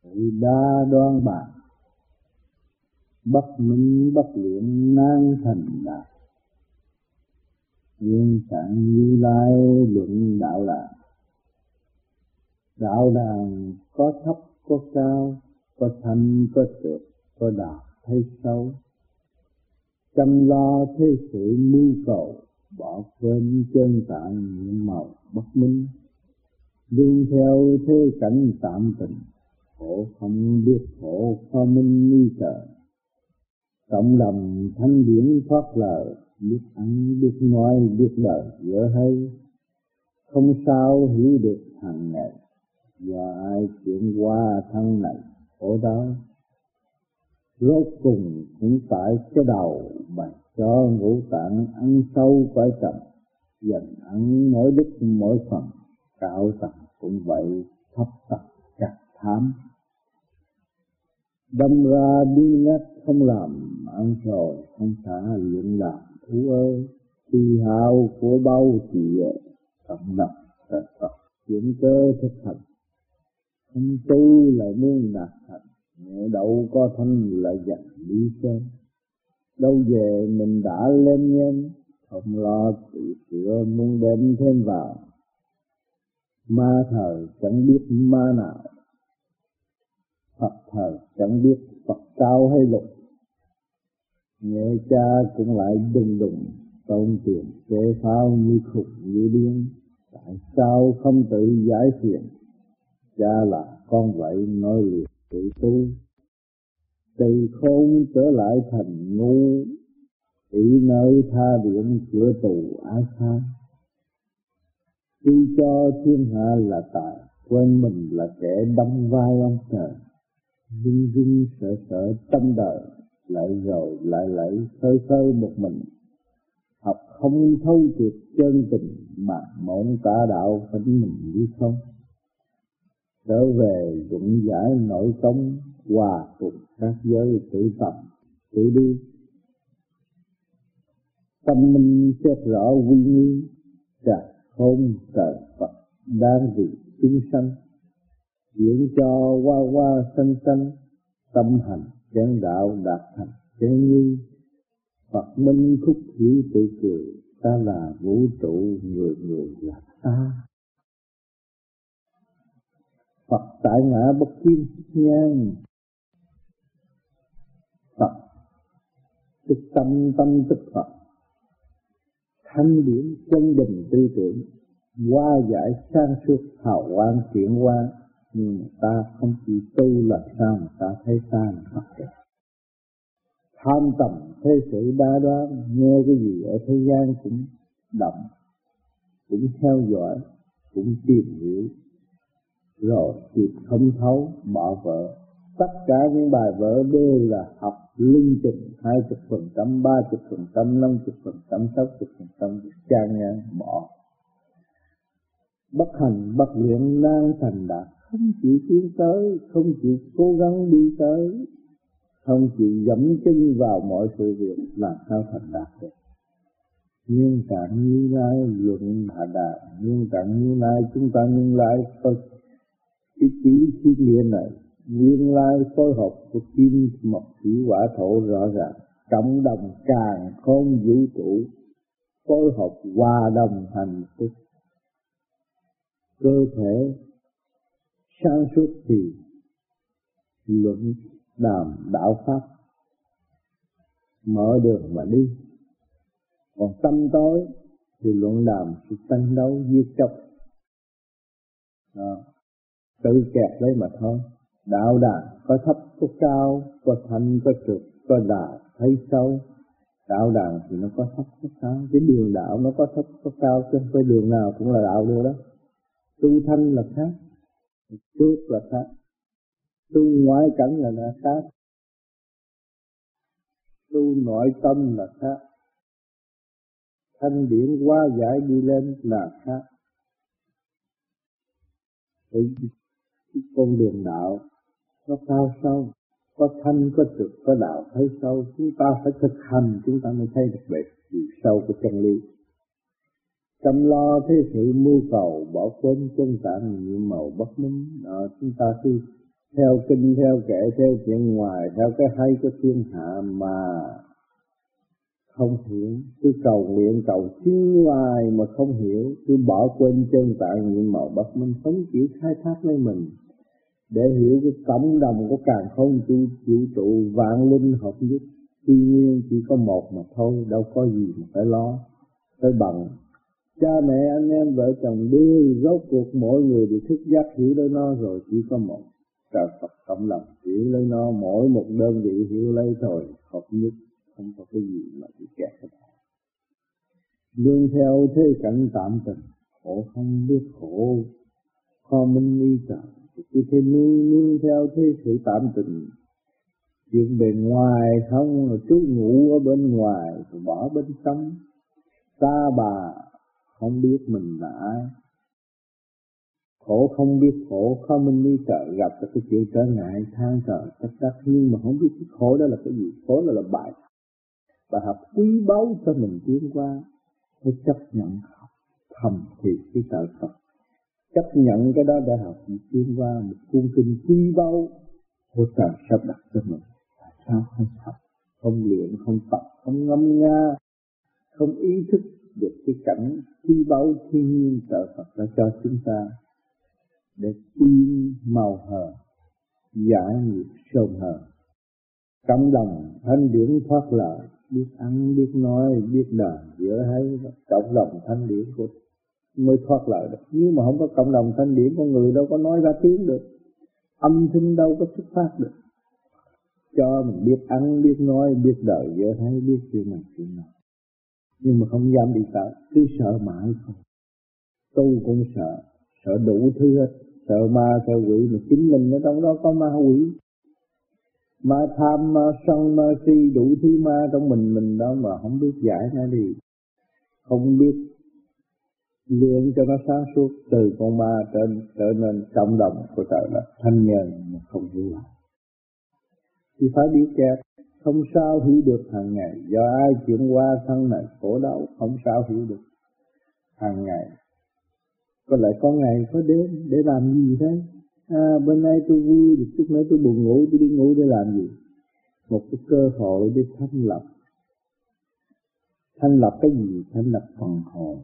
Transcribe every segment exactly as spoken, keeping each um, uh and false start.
sự đa đoan bạc, bất minh bất luyện nan thành đạt. Nguyên trạng Như Lai luận đạo đàn. Đạo đàn có thấp có cao, có thanh có trượt, có đạt hay sâu. Chăm lo thế sự mưu cầu, bỏ quên chân tạng nhiệm màu bất minh. Đương theo thế cảnh tạm tình, khổ không biết khổ khó minh như trời. Cộng đồng thanh điển thoát lời, biết ăn biết nói biết đời dở hay. Không sao hiểu được hàng ngày, do ai chuyển qua thân này khổ đau. Rốt cùng cũng tại cái đầu bày cho ngũ tạng ăn sâu cõi trầm, dần ăn mỗi đức mỗi phần, cao tầng cũng vậy, thấp tầng càng tham. Đâm ra đi ngắt không làm, ăn rồi không xả luyện làm thú ơi. Tùy hào của bao trì cộng đồng thật thật, chuyển cơ thực hành. Không tu lại muốn đạt thành, mẹ đậu có thân lại dần đi xem. Đâu về mình đã lên nhân, không lo tự sửa muốn đem thêm vào. Ma thời chẳng biết ma nào, Phật thời chẳng biết Phật cao hay lục. Nghe cha cũng lại đùng đùng, tôn tiền kê phao như khùng như điên. Tại sao không tự giải phiền, cha là con vậy nói liệt tự tu. Từ khôn trở lại thành ngu, ý nơi tha điện cửa tù ái tha. Tuy cho thiên hạ là tài, quên mình là kẻ đóng vai ông trời. Run run sợ sợ tâm đời, lại rồi lại lại khơi khơi một mình. Học không thấu triệt chân tình, mà mộng cả đạo phỉnh mình như không. Trở về dụng giải nội công, hòa cùng các giới tự tập, tự đi. Tâm minh xét rõ quy nghi, cả khôn trời Phật đang vì chúng sanh. Diễn cho qua qua sanh sanh, tâm hành chánh đạo đạt thành chánh như. Phật minh khúc hiểu tự cười, ta là vũ trụ người người là ta. Phật tại ngã bất kim nhan, Phật tức tâm tâm tức Phật. Thanh điển chân bình tư tưởng, hóa giải sang suốt hào quang chuyển qua. Nhưng ta không chịu tu làm sao mà ta thấy ta là Phật được. Tham tầm thế sự đa đoan, nghe cái gì ở thế gian cũng động, cũng theo dõi, cũng tìm hiểu. Rồi thì không thấu, bỏ vợ. Tất cả những bài vở đều là học linh trình, hai mươi phần trăm, ba mươi phần trăm, năm mươi phần trăm, sáu mươi phần trăm, trang ngang bỏ. Bất hành bất luyện nan thành đạt, không chịu tiến tới, không chịu cố gắng đi tới, không chịu dẫm chân vào mọi sự việc, làm sao thành đạt được. Nguyên trạng Như Lai luận hạ đà, nguyên trạng Như Lai chúng ta nguyên lai có cái chữ thiên địa này. Nguyên lai phối hợp của kim mộc thủy hỏa thổ rõ ràng, cộng đồng càn khôn vũ trụ, phối hợp hòa đồng thành phúc. Cơ thể sáng suốt thì luận đàm đạo pháp mở đường mà đi, còn tâm tối thì luận đàm sự tranh đấu giết chóc, tự kẹt lấy mà thôi. Đạo đàn có thấp có cao, có thanh có trượt, có đà thấy sâu. Đạo đàn thì nó có thấp có cao, cái đường đạo nó có thấp có cao, chứ không phải đường nào cũng là đạo được đó. Tu thanh là khác, trước là khác, tu ngoại cảnh là đã khác, tu nội tâm là khác, thanh điển hóa giải đi lên là khác. Thì cái con đường đạo nó cao sâu, có thanh có trực có đạo thấy sâu. Chúng ta phải thực hành chúng ta mới thấy được về chiều sâu của chân lý. Chăm lo thế sự mưu cầu, bỏ quên chân tạng nhiệm màu bất minh. Đó, chúng ta cứ theo kinh, theo kệ, theo chuyện ngoài, theo cái hay của thiên hạ mà không hiểu. Cứ cầu nguyện cầu xin hoài mà không hiểu, cứ bỏ quên chân tạng nhiệm màu bất minh, không chịu khai thác lấy mình để hiểu cái cộng đồng của càn khôn vũ vũ trụ vạn linh hợp nhất. Tuy nhiên chỉ có một mà thôi, đâu có gì mà phải lo phải bằng. Cha mẹ anh em vợ chồng đưa rốt cuộc mỗi người đều thức giác hiểu lấy nó rồi, chỉ có một trời Phật cộng đồng hiểu lấy nó, mỗi một đơn vị hiểu lấy thôi, hợp nhất, không có cái gì mà bị kẹt hết. Nương theo thế cảnh tạm tình, khổ không biết khổ, kho minh y trời, cứ thế nương nương theo thế sự tạm tình. Chuyện bề ngoài không là cứ ngủ ở bên ngoài, rồi bỏ bên trong. Ta bà không biết mình là ai, khổ không biết khổ, khó minh đi trời, gặp được cái chuyện trở ngại than thở trách đắc, nhưng mà không biết cái khổ đó là cái gì. Khổ đó là bài bài học quý báu cho mình tiến qua. Phải chấp nhận học thầm thì cái trời Phật, chấp nhận cái đó để học tiến qua một cuốn kinh quý báu của trời sắp đặt cho mình. Tại sao không học, không luyện, không tập, không ngâm nga, không ý thức được cái cảnh quý báu thiên nhiên trời Phật đã cho chúng ta để tiên màu hờ, giải nghiệp sâu hờ. Cộng đồng thanh điển thoát lời, biết ăn, biết nói, biết đời, giữa hay cộng đồng thanh điển của mới thoát lời được. Nhưng mà không có cộng đồng thanh điển, con người đâu có nói ra tiếng được, âm thanh đâu có xuất phát được. Cho mình biết ăn, biết nói, biết đời, giữa hay, biết chuyện này chuyện nào, nhưng mà không dám đi tới, cứ sợ mãi thôi. Tu cũng sợ, sợ đủ thứ hết, sợ ma, sợ quỷ, mà chính mình ở trong đó có ma quỷ. Ma tham, ma sân, ma si, đủ thứ ma trong mình mình đó mà không biết giải nó đi, không biết luyện cho nó sáng suốt, từ con ma trở, trở nên cộng đồng của trời đất thanh nhàn mà không hiểu lại. Thì phải biết kẹt, không sao hiểu được hàng ngày, do ai chuyển qua thân này khổ đau, không sao hiểu được hàng ngày. Có lẽ có ngày có đêm để làm gì thế? À, bên nay tôi vui, chút nữa tôi buồn ngủ, tôi đi ngủ để làm gì? Một cái cơ hội để thanh lập. Thanh lập cái gì? Thanh lập phần hồn.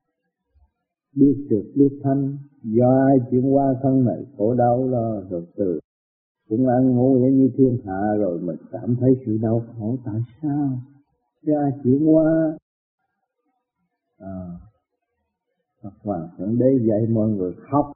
Biết được biết thanh, do ai chuyển qua thân này khổ đau lo, rồi từ cũng ăn ngủ như thiên hạ, rồi mình cảm thấy sự đau khổ. Tại sao? Do ai chuyển qua? À, Phật Hoàng Thượng Đế dạy mọi người học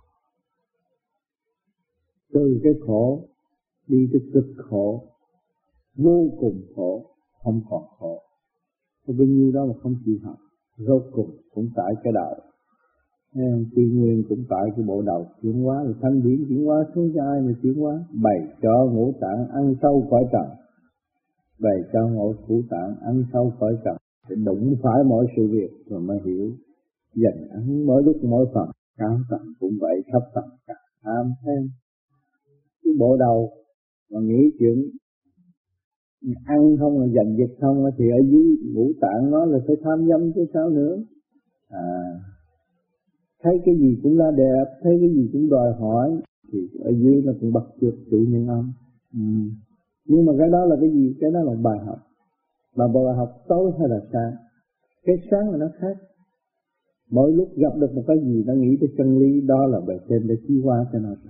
từ cái khổ đi tới cực khổ, vô cùng khổ, không còn khổ. Có bao nhiêu đó mà không chịu học, rốt cùng cũng tại cái đầu. Tuy nguyên cũng tại cái bộ đầu chuyển hóa, rồi thanh điển chuyển hóa xuống cho ai mà chuyển hóa? Bày cho ngũ tạng ăn sâu khỏi trần, bày cho ngũ ngũ tạng ăn sâu khỏi trần, để đụng phải mọi sự việc rồi mới hiểu. Dành ăn mỗi lúc mỗi phần, cảm tận cũng vậy, thấp tận càng tham thêm. Cái bộ đầu mà nghĩ chuyện ăn không là giành giật không, thì ở dưới ngũ tạng nó là phải tham dâm chứ sao nữa. À, thấy cái gì cũng là đẹp, thấy cái gì cũng đòi hỏi, thì ở dưới nó cũng bắt chước chủ nhân âm. Ừ. Nhưng mà cái đó là cái gì? Cái đó là bài học. Mà bài học tối hay là sáng? Cái sáng là nó khác. Mỗi lúc gặp được một cái gì nó nghĩ tới chân lý, đó là bề trên đểชี้hóa cho nó.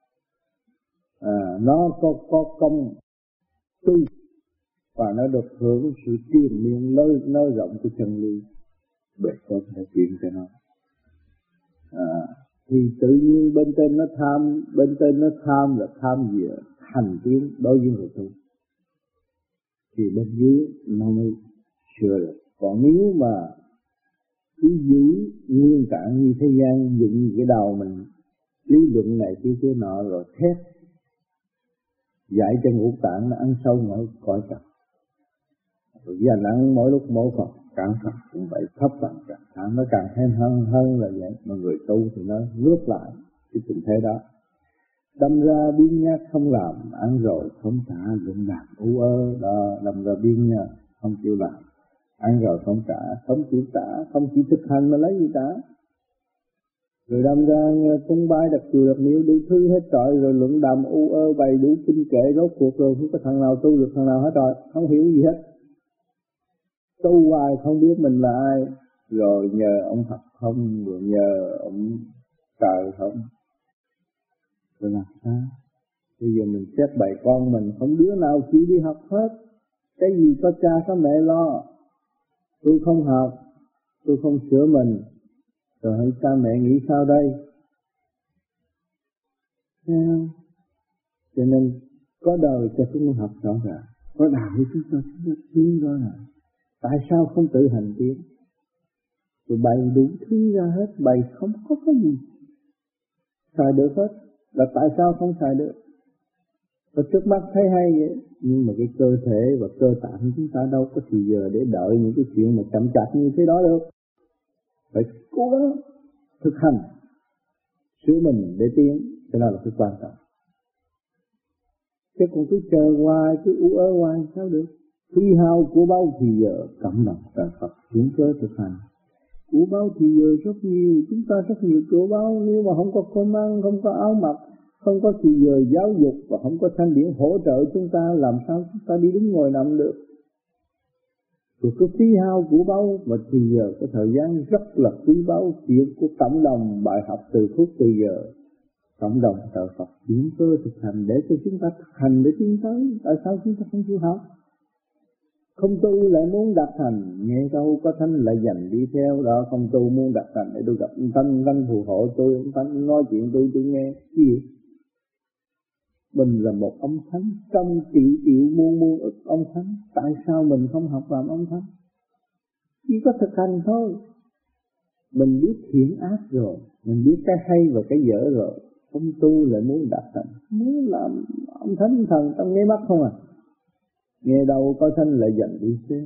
À, nó có có công tu và nó được hưởng sự truyền miên nới nới rộng của chân lý, bề trên để truyền cho nó. À, thì tự nhiên bên trên nó tham, bên trên nó tham là tham gì? Hành tiến đối với người tu, thì bên dưới nó mới sửa được. Còn nếu mà cứ giữ nguyên trạng như thế gian, dựng cái đầu mình lý luận này kia kia nọ, rồi thét dạy cho ngũ tạng nó ăn sâu mỗi cõi trần, rồi dành ăn mỗi lúc mỗi phần, càng thật cũng vậy, thấp tận càng thảm, nó càng thêm hơn hơn là vậy. Mà người tu thì nó rước lại cái tình thế đó, đâm ra biến nhát không làm, ăn rồi không trả, dựng làm u ơ đó, đâm ra biến nhát không chịu làm, ăn rồi không trả, không chịu trả, không chịu thực hành mà lấy gì trả. Rồi đâm ra cúng bái đặt chùa đặt miếu đủ thứ hết trọi, rồi luận đàm u ơ bày đủ kinh kệ, rốt cuộc rồi không có thằng nào tu được thằng nào hết rồi, không hiểu gì hết. Tu hoài không biết mình là ai, rồi nhờ ông học không, rồi nhờ ông trời không, rồi làm sao? Bây giờ mình xét bày con mình, không đứa nào chịu đi học hết. Cái gì có cha có mẹ lo. Tôi không học, tôi không sửa mình, rồi hãy cha mẹ nghĩ sao đây? Cho nên có đời cho chúng học rõ ràng, có đạo của chúng ta chúng ta tiến rõ ràng. Tại sao không tự hành tiến? Rồi bày đủ thứ ra hết, bày không có cái gì xài được hết. Là tại sao không xài được? Và trước mắt thấy hay vậy, nhưng mà cái cơ thể và cơ tạng chúng ta đâu có thì giờ để đợi những cái chuyện mà chậm chạp như thế đó được. Phải cố gắng thực hành sửa mình để tiến, cái đó là cái quan trọng. Chứ còn cứ chờ hoài, cứ ú ớ hoài sao được? Phi hao của bao thì giờ cảm động trời Phật chuyển cơ thực hành. Của bao thì giờ rất nhiều, chúng ta rất nhiều của bao, nếu mà không có cơm ăn, không có áo mặc, không có thì giờ giáo dục và không có thanh điển hỗ trợ chúng ta, làm sao chúng ta đi đứng ngồi nằm được? Rồi cái phí hao của bao mà thì giờ cái thời gian rất là quý báu, chuyện của cộng đồng bài học từ phút từ giờ. Cộng đồng trợ Phật chuyển cơ thực hành để cho chúng ta thực hành để tiến tới. Tại sao chúng ta không chịu học? Không tu lại muốn đạt thành, nghe câu có thanh lại dành đi theo đó. Không tu muốn đạt thành để tôi gặp ông Thanh, Thanh phù hộ tôi, ông Thanh nói chuyện tôi tôi nghe. Cái gì? Mình là một ông Thánh, trăm triệu triệu muôn muôn ức ông Thánh. Tại sao mình không học làm ông Thánh? Chỉ có thực hành thôi. Mình biết thiện ác rồi, mình biết cái hay và cái dở rồi. Không tu lại muốn đạt thành, muốn làm ông Thánh thần trong nháy mắt không à. Nghe đâu có thanh lại dành đi xem.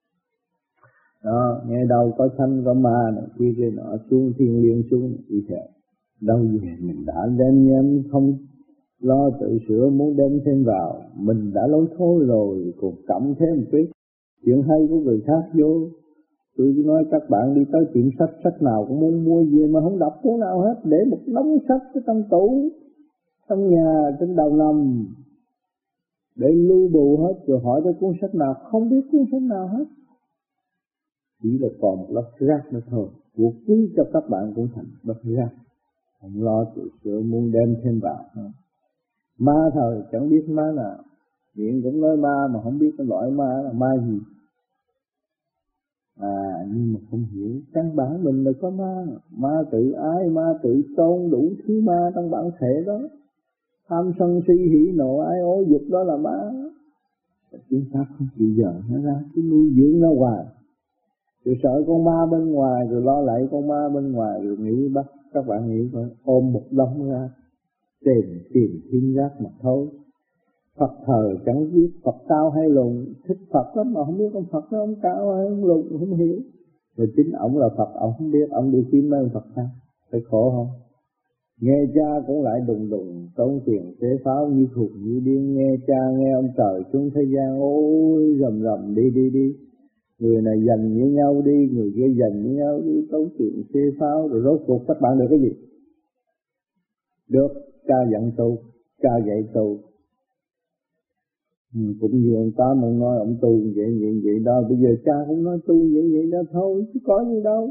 Đó, nghe đâu có thanh có ma này kia kia nọ xuống thiên liêng xuống đi theo. Đâu về mình đã đem nhâm không lo tự sửa, muốn đem thêm vào, mình đã lối thôi rồi, còn cộng thêm một chút chuyện hay của người khác vô. Tôi nói các bạn đi tới tiệm sách, sách nào cũng muốn mua về mà không đọc cuốn nào hết, để một đống sách ở trong tủ, trong nhà, trên đầu nằm, để lưu bù hết, rồi hỏi tới cuốn sách nào, không biết cuốn sách nào hết. Chỉ là còn một lớp rác nữa thôi, cuộc quý cho các bạn cũng thành lớp rác, không lo tự sửa, muốn đem thêm vào. Ma thời chẳng biết ma nào, miệng cũng nói ma mà không biết cái loại ma là ma gì. À, nhưng mà không hiểu căn bản mình là có ma, ma tự ái, ma tự tôn, đủ thứ ma trong bản thể đó. Tham sân si hỉ nộ ái ố dục đó là ma. Chúng ta không chịu dời nó ra, cứ nuôi dưỡng nó hoài. Rồi sợ con ma bên ngoài, rồi lo lại con ma bên ngoài, rồi nghĩ bắt các bạn nghĩ coi, ôm một đống ra, tìm tìm thiên giác mà thôi. Phật thờ chẳng biết Phật cao hay lùn, thích Phật lắm mà không biết ông Phật đó ông cao hay ông lùn, không hiểu. Rồi chính ông là Phật, ông không biết, ông đi kiếm mấy ông Phật sao, phải khổ không? Nghe cha cũng lại đùng đùng, tốn tiền xế pháo như khùng như điên, nghe cha nghe ông trời xuống thế gian, ôi rầm rầm đi đi đi. Người này giành với nhau đi, người kia giành với nhau đi, tốn tiền xế pháo, rồi rốt cuộc các bạn được cái gì? Được, cha dặn tu, cha dạy tu. Ừ, cũng như ông Tám ông nói ông tu vậy vậy vậy đó, bây giờ cha cũng nói tu vậy vậy đó thôi, chứ có gì đâu.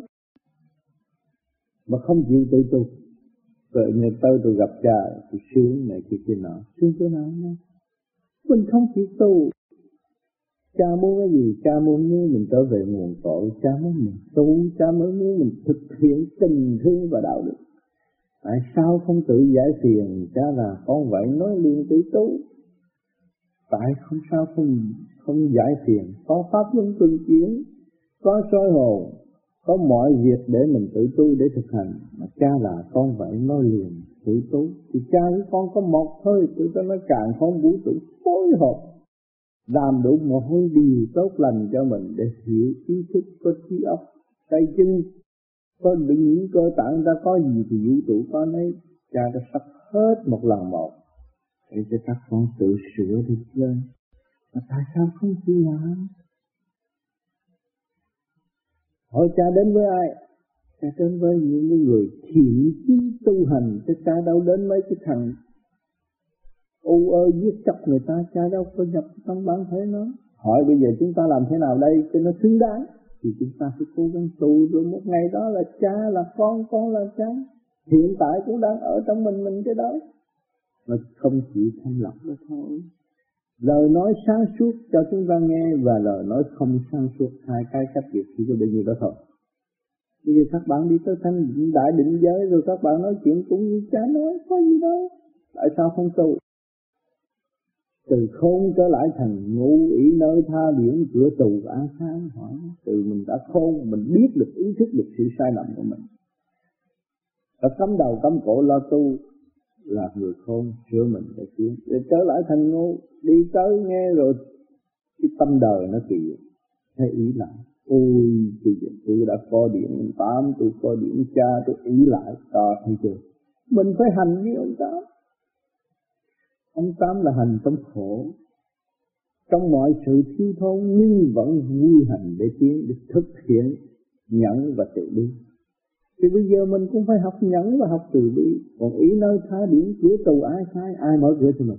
Mà không chịu tự tu. Rồi ngày tới tôi gặp cha, tôi sướng này kia kia nọ, sướng chỗ nào nữa. Mình không chịu tu. Cha muốn cái gì? Cha muốn muốn mình trở về nguồn cội, cha muốn mình tu, cha mới muốn mình thực hiện tình thương và đạo đức. Tại sao không tự giải phiền? Cha là con vậy nói liền tự tu. Tại không sao không không giải phiền, có pháp luân thường chuyển, có soi hồn, có mọi việc để mình tự tu để thực hành. Mà cha là con vậy nói liền tự tu, thì cha với con có một thôi, tự ta nói càng không vũ trụ phối hợp, làm đủ mọi điều tốt lành cho mình để hiểu ý thức, có trí óc, tay chân, có những cơ tạng ta có gì thì vũ trụ có nấy. Cha đã sắp hết một lần một để cho các con tự sửa đi lên. Mà tại sao không chịu làm? Hỏi cha đến với ai? Cha đến với những cái người thiện chí tu hành, chứ cha đâu đến mấy cái thằng u ơ giết chóc người ta, cha đâu có nhập trong bản thể nó. Hỏi bây giờ chúng ta làm thế nào đây cho nó xứng đáng? Thì chúng ta phải cố gắng tu, rồi một ngày đó là cha là con, con là cha. Hiện tại cũng đang ở trong mình mình cái đó, mà không chịu thanh lọc đó thôi. Lời nói sáng suốt cho chúng ta nghe và lời nói không sáng suốt, hai cái cách biệt chỉ có bấy nhiêu đó thôi. Bây giờ các bạn đi tới thanh đại định giới rồi các bạn nói chuyện cũng như cha nói, có gì đâu. Tại sao không tu? Từ khôn trở lại thành ngũ ý nơi tha biển, cửa tù an khang. Hỏi từ mình đã khôn, mình biết được, ý thức được sự sai lầm của mình, và cắm đầu cắm cổ lo tu, là người khôn sửa mình để tiến. Để trở lại thành ngu, đi tới nghe rồi cái tâm đời nó kỳ, thấy ý lại. Ôi bây giờ tôi đã có điện tám, tôi có điện cha, tôi ý lại, ta thấy chưa? Mình phải hành với ông Tám. Ông Tám là hành trong khổ, trong mọi sự thiếu thốn, nhưng vẫn vui hành để tiến, để thực hiện nhẫn và từ bi. Thì bây giờ mình cũng phải học nhẫn và học từ bi. Còn ý nơi tha biển, cửa tù ai khai, ai mở cửa cho mình?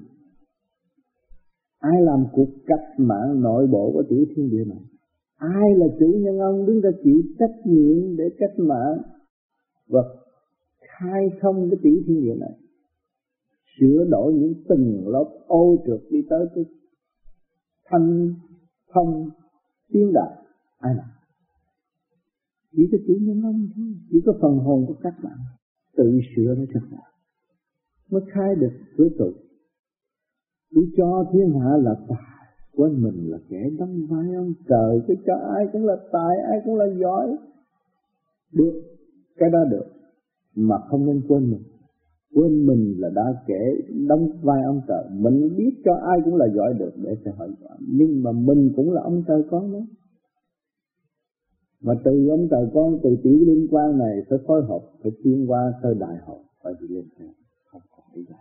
Ai làm cuộc cách mạng nội bộ của tiểu thiên địa này? Ai là chủ nhân ông đứng ra chịu trách nhiệm để cách mạng và khai thông cái tiểu thiên địa này, sửa đổi những từng lớp ô trượt đi tới cái thanh thông tiến đại? Ai làm? Chỉ có chủ nhân ông thôi, chỉ có phần hồn của các bạn tự sửa nó cho bạn mới khai được cửa tù. Cứ cho thiên hạ là tài, quên mình là kẻ đóng vai ông trời. Chứ cho ai cũng là tài, ai cũng là giỏi. Được, cái đó được, mà không nên quên mình. Quên mình là đã kẻ đóng vai ông trời. Mình biết cho ai cũng là giỏi được để cho họ giỏi, nhưng mà mình cũng là ông trời con đó. Mà từ ông trời con, từ tiểu liên quan này phải phối hợp, phải tiến qua tới đại học, phải đi lên theo, không còn đi lại.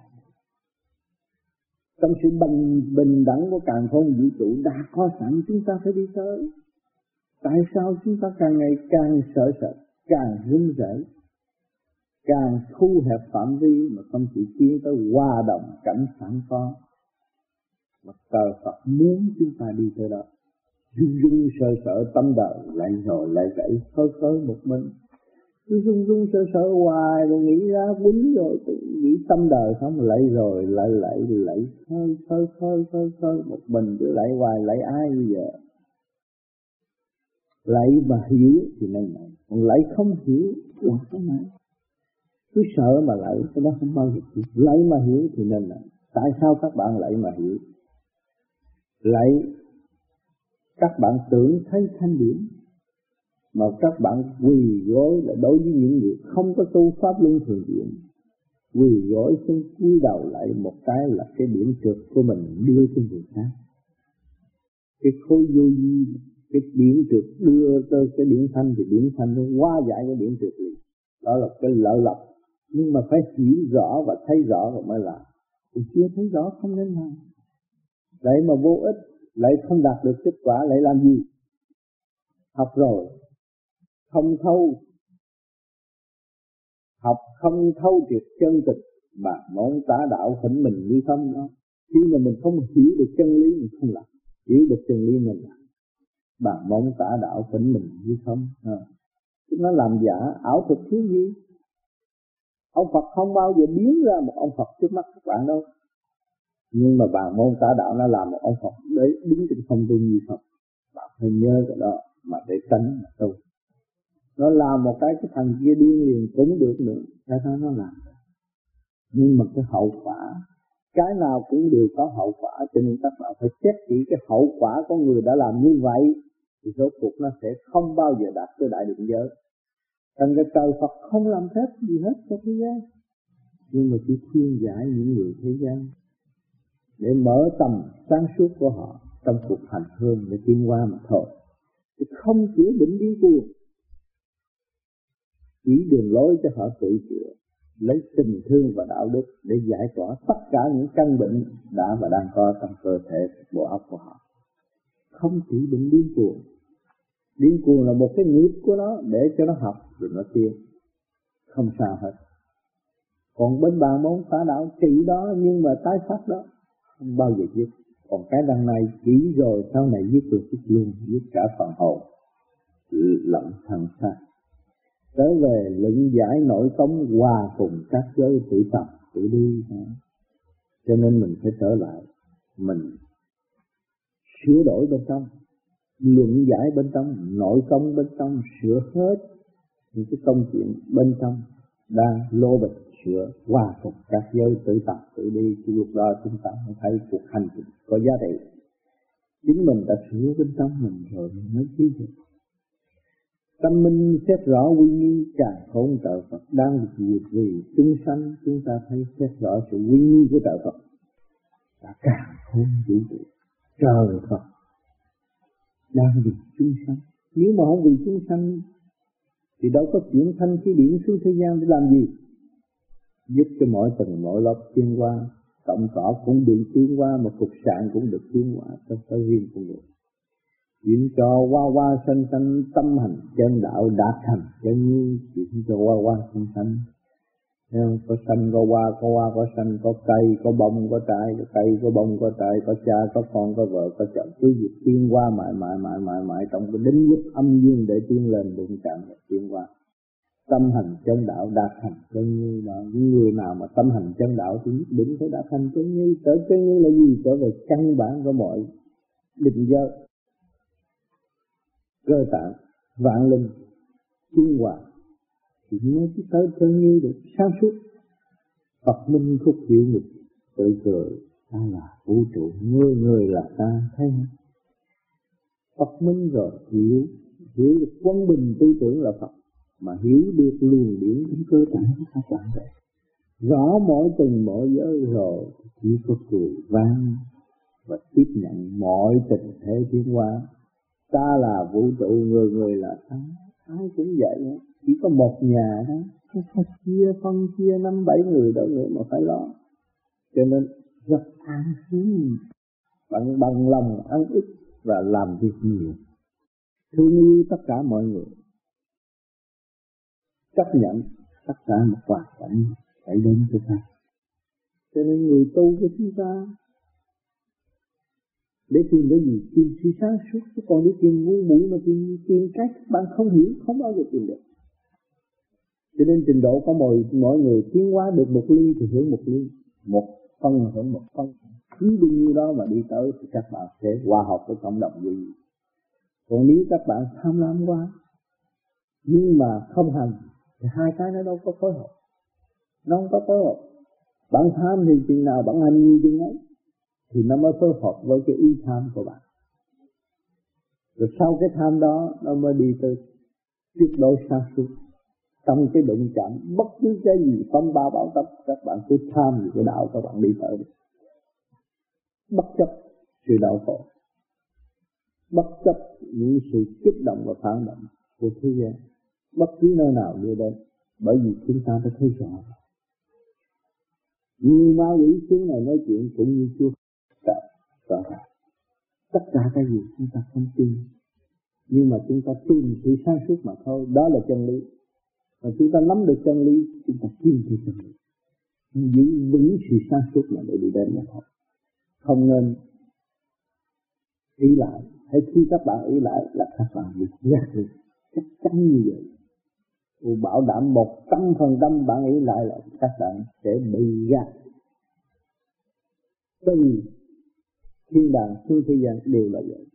Trong sự bình, bình đẳng của càn khôn vũ trụ đã có sẵn, chúng ta phải đi tới. Tại sao chúng ta càng ngày càng sợ sợ, càng run rẩy, càng thu hẹp phạm vi mà không chỉ tiến tới hòa đồng cảnh sẵn có? Mà trời Phật muốn chúng ta đi tới đó. Run run sợ sợ tâm đời, lại rồi lại vậy, khơi khơi một mình. Cứ run run sợ sợ hoài rồi nghĩ ra quýnh rồi tự nghĩ tâm đời không, lại rồi lại lại lại khơi khơi khơi khơi khơi một mình, cứ lại hoài lại ai bây giờ? Lại và hiểu thì nên này, còn lại không hiểu là cái này. Cứ sợ mà lại, cái đó không bao giờ hiểu. Lại mà hiểu thì nên này. Tại sao các bạn lại mà hiểu? Lại các bạn tưởng thấy thanh điển, mà các bạn quỳ gối là đối với những người không có tu pháp luân thường chuyển, quỳ gối xuống cúi đầu lại một cái là cái điểm trượt của mình đưa cho người khác. Cái khối vô vi, cái điểm trượt đưa tới cái điểm thanh, thì điểm thanh nó hóa giải cái điểm trượt liền. Đó là cái lợi lộc, nhưng mà phải hiểu rõ và thấy rõ rồi mới làm. Thì chưa thấy rõ không nên làm. Lại mà vô ích, lại không đạt được kết quả, lại làm gì? Học rồi không thâu, học không thâu triệt chân tịch, mà món tả đạo khỉnh mình như không đó. Khi mà mình không hiểu được chân lý mình không làm, hiểu được chân lý mình làm. Bằng mong tả đạo khỉnh mình như không. À. Nó làm giả, ảo thuật thiếu gì? Ông Phật không bao giờ biến ra một ông Phật trước mắt các bạn đâu. Nhưng mà bằng môn tả đạo nó làm một ông Phật để đứng trên không trung như Phật. Bạn phải nhớ cái đó mà để tránh mà tu. Nó làm một cái cái thằng kia điên liền cũng được nữa, cái đó nó làm. Nhưng mà cái hậu quả, cái nào cũng đều có hậu quả, cho nên các bạn phải xét kỹ cái hậu quả của người đã làm như vậy, thì rốt cuộc nó sẽ không bao giờ đạt tới đại định giới. Thành cái trời Phật không làm phép gì hết cho thế gian, nhưng mà chỉ khuyên giải những người thế gian để mở tầm sáng suốt của họ trong cuộc hành hương để tiến qua mà thôi. Thì không chữa bệnh điên cuồng, chỉ đường lối cho họ tự chữa, lấy tình thương và đạo đức để giải tỏa tất cả những căn bệnh đã và đang có trong cơ thể bộ óc của họ. Không chỉ bệnh điên cuồng, Điên cuồng là một cái nghiệp của nó để cho nó học rồi nó tiến, không sao hết. Còn bên bàn môn phá đạo trị đó nhưng mà tái phát đó không bao giờ giết. Còn cái đằng này chỉ rồi sau này giết được giết luôn, giết cả phần hồn lẫn thân xác. Trở về luận giải nội công hòa cùng các giới tự tập tự đi. Cho nên mình phải trở lại, mình sửa đổi bên trong, luận giải bên trong, nội công bên trong, sửa hết những cái công chuyện bên trong đang lô bịch, sửa hòa cùng các giới tự tập tự đi. Thì lúc đó chúng ta mới thấy cuộc hành trình có giá trị. Chính mình đã sửa bên trong mình rồi mình mới biết được. Tâm minh xét rõ quy nghi càng khôn trợ Phật đang được diệt vì chúng sanh. Chúng ta thấy xét rõ sự quy nghi của trợ Phật đã càng khôn vũ trụ. Trời Phật đang vì chúng sanh. Nếu mà không vì chúng sanh thì đâu có chuyển thanh khí điển xuống thế gian để làm gì? Giúp cho mọi tầng mọi lớp tiến hóa, tổng cỏ cũng được tiến hóa, mà cục sạn cũng được tiến hóa trong cái riêng của người. Chuyển cho hoa hoa xanh xanh tâm hành chân đạo đạt thành chân như, chuyển cho hoa hoa xanh xanh. Có xanh có hoa, có hoa có xanh, có cây có bông có trái, có cây có bông có trái, có cha có con có vợ có chồng, cứ việc tiến hóa mãi mãi mãi mãi mãi trong cái đính giúp âm dương để tiến lên đụng chạm và tiến hóa. Tâm hành chân đạo đạt thành chân như đó. Những người nào mà tâm hành chân đạo thì nhất định phải đạt thành chân như. Trở chân như là gì? Trở về căn bản của mọi định giới, cơ tạng, vạn linh, trung hòa thì mới tới chân như được sáng suốt. Phật minh khúc hiểu được tự cười, ta là vũ trụ, người người là ta, thấy không? Phật minh rồi hiểu, hiểu được quân bình tư tưởng là Phật, mà hiểu được luồng điển trong cơ tạng của các bạn vậy. Rõ mỗi từng mỗi giới rồi chỉ có cười vang và tiếp nhận mọi tình thế tiến hóa. Ta là vũ trụ, người người là ta, ai cũng vậy. Chỉ có một nhà đó, không phải chia phân chia năm bảy người đâu nữa mà phải lo. Cho nên rất an心, bằng bằng lòng ăn ít và làm việc nhiều, thương yêu tất cả mọi người, chấp nhận tất cả một hoàn cảnh phải đến cho ta. Cho nên người tu của chúng ta để tìm cái gì? Tìm sự sáng suốt, chứ còn để tìm ngu muội mà tìm tìm cách bạn không hiểu, không bao giờ tìm được. Cho nên trình độ của mọi mọi người tiến hóa được một ly thì hưởng một ly, một phân hưởng một phân, cứ bao nhiêu đó mà đi tới thì các bạn sẽ hòa hợp với cộng đồng gì. Còn nếu các bạn tham lam quá nhưng mà không hành thì hai cái nó đâu có phối hợp, nó không có phối hợp. Bạn tham thì chừng nào bạn hành nhiều chừng ấy thì nó mới phối hợp với cái ý tham của bạn. Rồi sau cái tham đó nó mới đi tới tuyệt đối sáng suốt. Trong cái đụng chạm bất cứ cái gì phong ba bão táp, các bạn cứ tham về cái đạo các bạn đi tới, bất chấp sự đau khổ, bất chấp những sự kích động và phản động của thế gian, bất cứ nơi nào đưa đến. Bởi vì chúng ta đã thấy rõ nhiều ma quỷ xuống này nói chuyện cũng như Chúa rõ ràng. Tất cả cái gì chúng ta không tin, nhưng mà chúng ta tìm sự sáng suốt mà thôi. Đó là chân lý. Mà chúng ta nắm được chân lý, chúng ta kiên trì chân lý, giữ vững sự sáng suốt là để đi đến mà thôi. Không nên ý lại. Hay khi các bạn ý lại là các bạn bị gạt được, chắc chắn như vậy. Tôi bảo đảm một trăm phần trăm bạn ý lại là các bạn sẽ bị gạt. Từ thiên đàng xuống thế gian đều là vậy.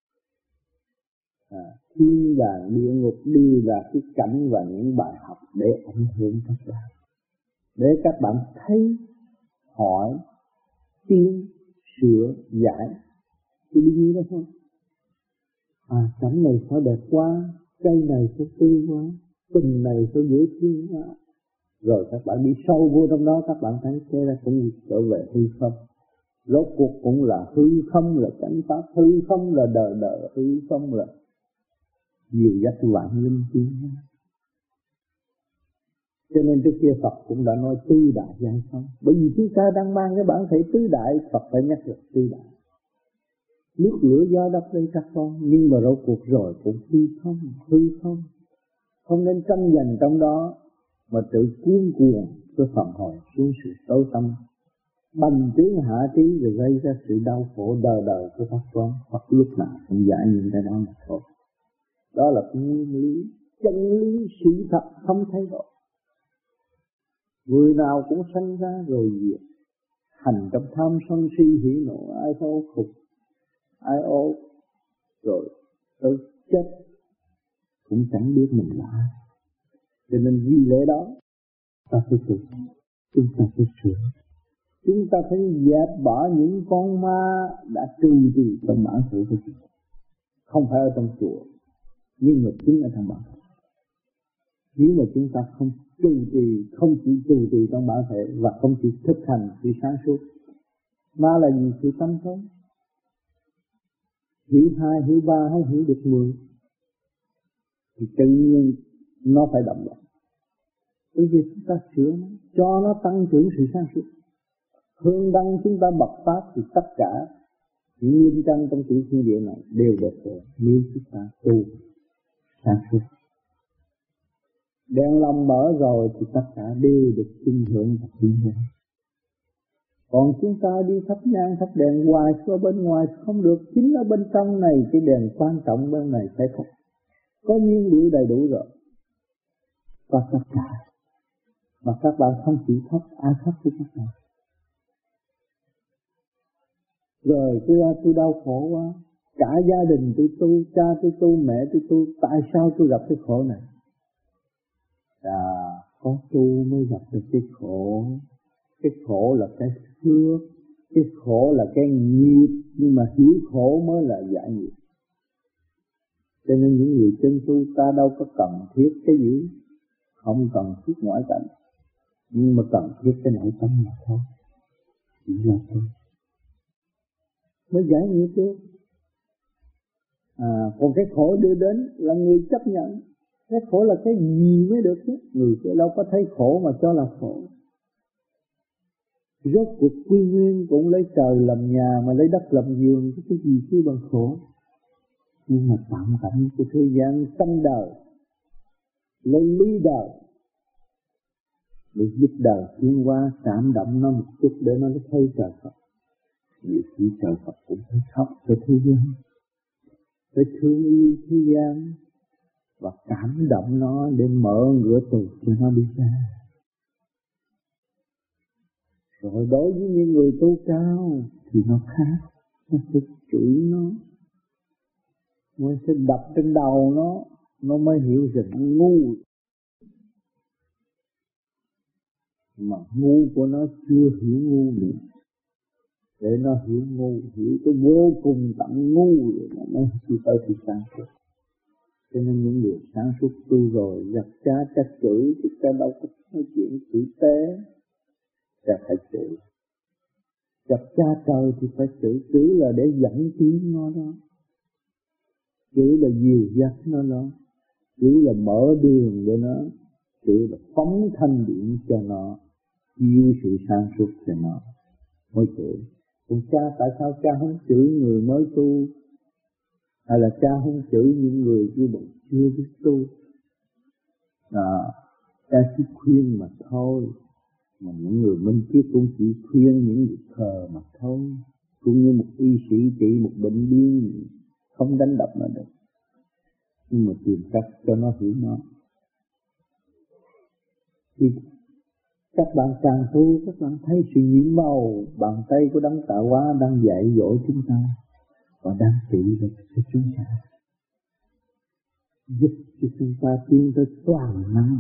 À, thiên đàng địa ngục đi là cái cảnh và những bài học để ảnh hưởng các bạn, để các bạn thấy, hỏi, tiến, sửa, giải. Tôi đi như đó thôi. À, cảnh này sao đẹp quá, cây này sao tươi quá, tình này sao dễ thương quá. Rồi các bạn đi sâu vô trong đó, các bạn thấy thế là cũng trở về hư không. Rốt cuộc cũng là hư không, là cảnh pháp, hư không là đời đời, hư không là nhiều dắt vạn linh tiến. Cho nên trước kia Phật cũng đã nói tứ đại giai không. Bởi vì chúng ta đang mang cái bản thể tứ đại, Phật phải nhắc được tứ đại. nước lửa gió đất đây các con, nhưng mà rốt cuộc rồi cũng hư không, hư không. Không nên tranh giành trong đó mà tự cuốn cuồng cái phần hồn xuống sự tối tâm, bành trướng hạ trí rồi gây ra sự đau khổ đời đời của các con, hoặc lúc nào cũng giải những cái đó mà thôi. Đó là nguyên lý, chân lý sự thật không thay đổi. Người nào cũng sanh ra rồi diệt, hành trong tham sân si hỉ nộ ai ô khục, ai ô rồi tới chết cũng chẳng biết mình là ai. Cho nên vì lẽ đó ta phải tu, chúng ta phải sửa, chúng ta phải dẹp bỏ những con ma đã trù trì trong bản thể của chúng ta, không phải ở trong chùa, nhưng mà chính ở trong bản thể. Nếu mà chúng ta không trù trì, không chỉ trù trì trong bản thể và không chỉ thực hành sự sáng suốt, ma là gì? Sự tâm thôi. Hiểu hai, hiểu ba, không hiểu được mười thì tự nhiên nó phải động loạn. Bởi vì chúng ta sửa nó, cho nó tăng trưởng sự sáng suốt. Hương đăng chúng ta bật pháp thì tất cả những nguyên căn trong tiểu thiên địa này đều được rồi nếu chúng ta tu sáng suốt. Đèn lòng mở rồi thì tất cả đều được chung hưởng và tiến hóa. Còn chúng ta đi thắp nhang thắp đèn hoài ở bên ngoài không được, chính ở bên trong này cái đèn quan trọng bên này phải thật. Có nhiên liệu đầy đủ rồi, có tất cả. Mà các bạn không chỉ thắp, ai thắp với các bạn. Rồi tôi tôi đau khổ quá, cả gia đình tôi tu, cha tôi tu, mẹ tôi tu, tại sao tôi gặp cái khổ này? À, có tu mới gặp được cái khổ. Cái khổ là cái phước, cái khổ là cái nghiệp, nhưng mà hiểu khổ mới là giải nghiệp. Cho nên những người chân tu ta đâu có cần thiết cái gì, không cần thiết ngoại cảnh, nhưng mà cần thiết cái nội tâm mà thôi. Chỉ là thôi mới giải nghiệp được. À, còn cái khổ đưa đến là người chấp nhận. Cái khổ là cái gì mới được chứ? Người kia đâu có thấy khổ mà cho là khổ. Rốt cuộc quy nguyên cũng lấy trời làm nhà mà lấy đất làm giường, cái gì chứ bằng khổ. Nhưng mà tạm cảnh của thế gian tâm đời, lấy lý đời để giúp đời tiến qua, cảm động nó một chút để nó thấy trời Phật. Nhiều khi trời Phật cũng phải khóc cho thế gian, phải thương yêu thế gian và cảm động nó để mở cửa tù cho nó đi ra. Rồi đối với những người tu cao thì nó khác, nó sẽ chửi nó, nó sẽ đập trên đầu nó, nó mới hiểu rằng nó ngu. Mà ngu của nó chưa hiểu ngu nữa. Để nó hiểu ngu, hiểu cái vô cùng tận ngu rồi nó mới đi tới sự sáng suốt. Cho nên những người sáng suốt tu rồi gặp cha cha chửi, thì ta đâu có nói chuyện tử tế. Cha phải chửi. Gặp cha trời thì phải chửi, chửi là để dẫn tiếng nó đó. Chửi là dìu dắt nó đó. Chửi là mở đường để nó. Chửi là phóng thanh điện cho nó, chiêu sự sáng suốt cho nó. Mới chửi. Còn cha tại sao cha không chửi người mới tu? Hay là cha không chửi những người chưa được chưa biết tu? À, cha chỉ khuyên mà thôi. Mà những người minh triết cũng chỉ khuyên những người khờ mà thôi. Cũng như một y sĩ trị một bệnh điên không đánh đập nó được, nhưng mà tìm cách cho nó hiểu nó. Thì các bạn càng tu, các bạn thấy sự nhiễm màu, bàn tay của Đấng Tạo Hóa đang dạy dỗ chúng ta và đang trị được cho chúng ta, giúp cho chúng ta tiến tới toàn năng.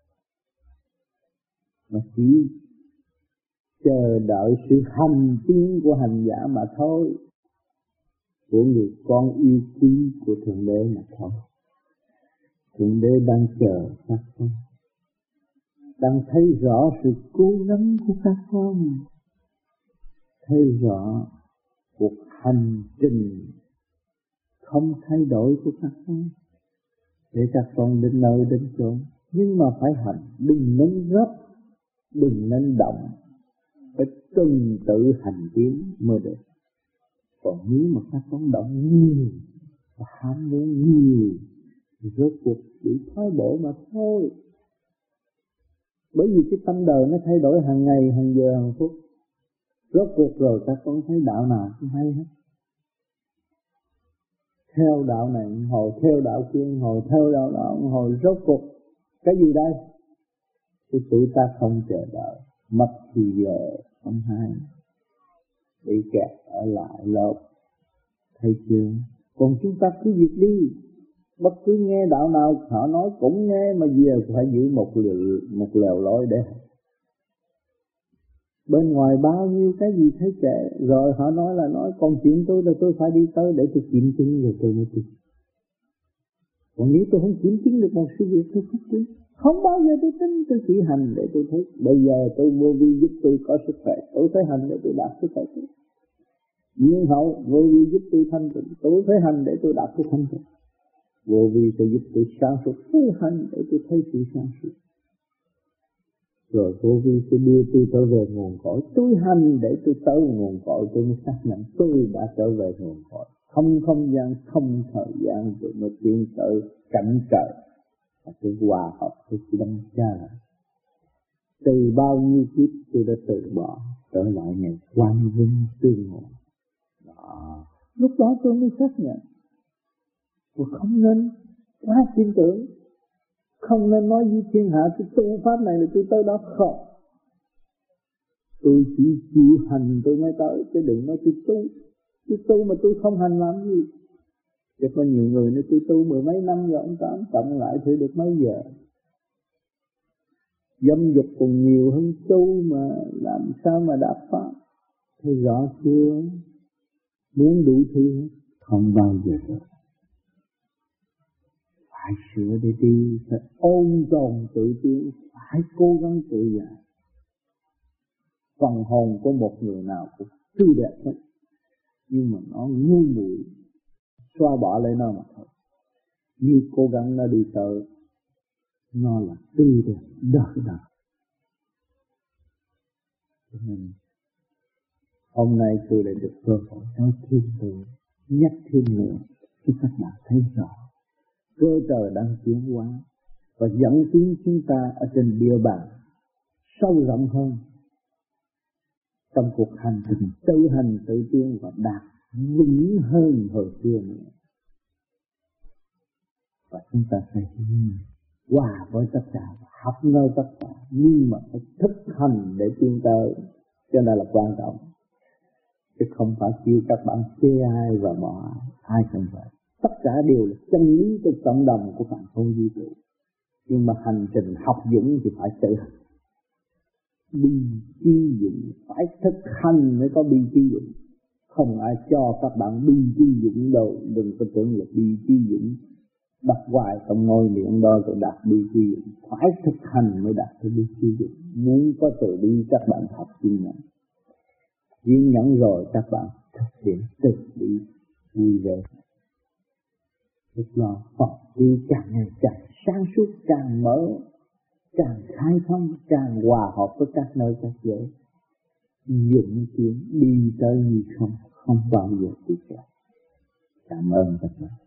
Mà chỉ chờ đợi sự hành tiến của hành giả mà thôi, của người con yêu quý của Thượng Đế mà thôi. Thượng Đế đang chờ các con, đang thấy rõ sự cố gắng của các con, thấy rõ cuộc hành trình không thay đổi của các con, để các con đến nơi đến chỗ. Nhưng mà phải hành, đừng nên gấp, đừng nên động, phải từng tự hành tiến mới được. Còn nếu mà các phóng động nhiều và ham muốn nhiều thì rốt cuộc bị thoái bộ mà thôi. Bởi vì cái tâm đời nó thay đổi hàng ngày, hàng giờ, hàng phút. Rốt cuộc rồi ta không thấy đạo nào cũng hay hết. Theo đạo này, hồi theo đạo kia, hồi theo đạo đạo, hồi rốt cuộc. Cái gì đây? Cái tụi ta không chờ đợi, mất thì giờ không hay. Bị kẹt ở lại lộp. Thấy chưa? Còn chúng ta cứ việc đi. Bất cứ nghe đạo nào họ nói cũng nghe, mà giờ phải giữ một lều, một lèo lối để học. Bên ngoài bao nhiêu cái gì thấy kệ, rồi họ nói là nói, còn chuyện tôi là tôi phải đi tới để tôi kiểm chứng rồi tôi mới tin. Còn nếu tôi không kiểm chứng được một sự việc tôi không tin. Không bao giờ tôi tin, tôi chỉ hành để tôi thấy. Bây giờ tôi vô vi giúp tôi có sức khỏe, tôi phải hành để tôi đạt sức khỏe. Nhưng hậu vô vi giúp tôi thanh tịnh, tôi phải hành để tôi đạt cái thanh tịnh. Vô vi sẽ giúp tôi sáng suốt, tôi hành để tôi thấy sự sáng suốt. Rồi vô vi sẽ đưa tôi trở về nguồn cội, tôi hành để tôi tới nguồn cội, tôi mới xác nhận tôi đã trở về nguồn cội. Không không gian, không thời gian, tôi mới tiến tới cảnh trời. Và tôi hòa hợp với sự đấng cha lại. Từ bao nhiêu kiếp tôi đã từ bỏ, trở lại ngày quang vinh tương ngộ. Đó. Lúc đó tôi mới xác nhận. Tôi không nên quá tin tưởng, không nên nói với thiên hạ cái tu pháp này là tôi tới đó không. Tôi chỉ chịu hành tôi mới tới, chứ đừng nói tôi tu. Tôi tu mà tôi không hành làm gì. Chứ có nhiều người nói tôi tu mười mấy năm rồi ông Tám, cộng lại thì được mấy giờ. Dâm dục còn nhiều hơn tu mà làm sao mà đạt pháp. Thấy rõ chưa? Muốn đủ thứ không bao giờ được. Phải sửa để đi, phải ôn tồn tự tiến, phải cố gắng tự giải. Phần hồn của một người nào cũng tươi đẹp hết, nhưng mà nó ngu muội, xóa bỏ lấy nó mà thôi. Như cố gắng nó đi tới, nó là tươi đẹp, đời đời. Cho nên hôm nay tôi lại được cơ hội nói thêm từ, nhắc thêm nữa, cho các bạn thấy rõ cơ trời đang tiến hóa và dẫn tiến chúng ta ở trên địa bàn sâu rộng hơn trong cuộc hành trình tự hành tự tiến và đạt vững hơn hồi xưa nữa. Và chúng ta phải hòa với tất cả, học nơi tất cả, nhưng mà phải thực hành để tiến tới, cho nên là quan trọng. Chứ không phải kêu các bạn chê ai và bỏ ai, ai không phải. Tất cả đều là chân lý của cộng đồng của phản không vũ trụ. Nhưng mà hành trình học dũng thì phải tự hành. Bi chi dũng, phải thực hành mới có bi chi dũng. Không ai cho các bạn bi chi dũng đâu, đừng có tưởng là bi chi dũng. Đặt hoài trong ngôi miệng đó rồi đạt bi chi dũng. Phải thực hành mới đạt tới bi chi dũng. Muốn có từ bi các bạn học kiên nhẫn. Kiên nhẫn rồi các bạn thực hiện từ bi vui vẻ. Lúc đó Phật đi càng ngày càng sáng suốt, càng mở, càng khai thông, càng hòa hợp với các nơi các giới. Dũng tiến đi tới như không, không bao giờ tiếc cả. Cảm ơn các bạn.